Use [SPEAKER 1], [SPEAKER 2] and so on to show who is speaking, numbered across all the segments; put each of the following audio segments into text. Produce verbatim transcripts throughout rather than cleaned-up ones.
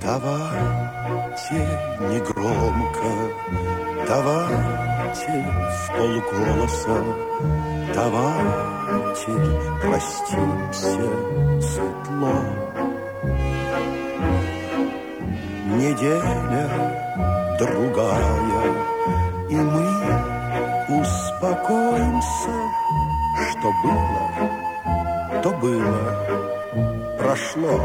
[SPEAKER 1] Давайте негромко, давайте вполголоса, давайте простимся светло. Неделя другая, и мы успокоимся, что было, то было, прошло.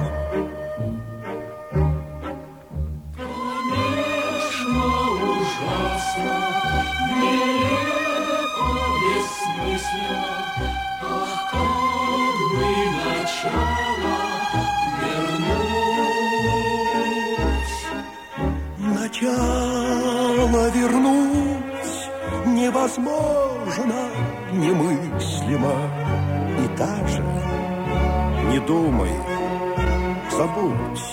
[SPEAKER 2] Конечно, ужасно, нелепо, бессмысленно, ах, как бы начало вернуть.
[SPEAKER 1] Начало вернуть невозможно, немыслимо. И даже не думай, забудь.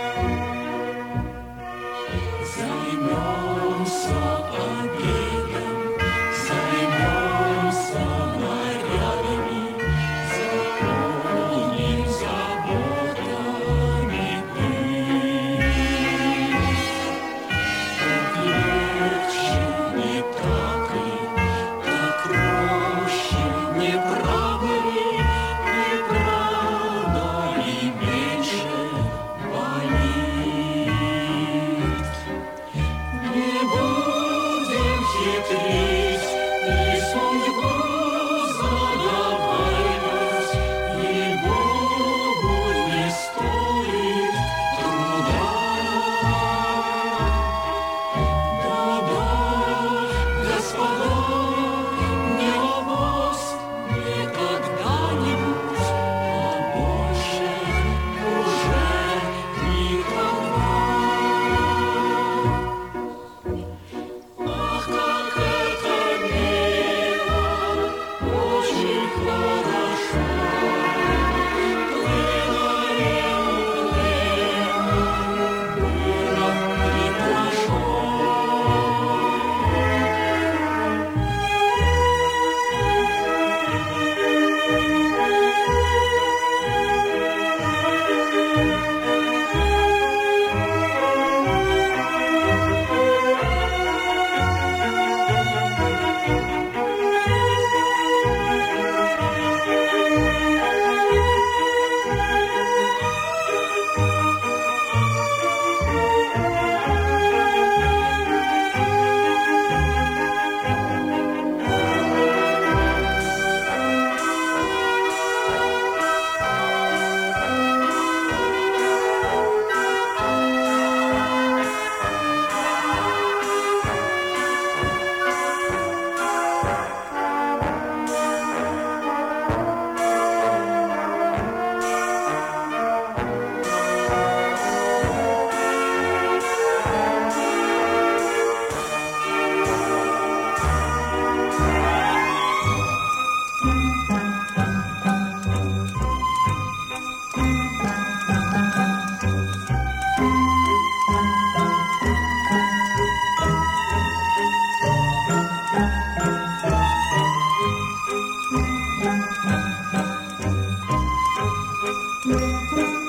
[SPEAKER 2] Займемся обедом, займемся нарядами, заполним заботами дым. Так легче, не так ли, так проще, не правда ли, не правда ли меньше болит? Не будем хитрить и судьбу заговаривать, ей-богу, не стоит труда. Добавь, господа, не вопрос никогда-нибудь, а больше уже никогда. Ах, как это мило, очень хорошо. Плыло ему время, было и прошло.
[SPEAKER 1] Thank you.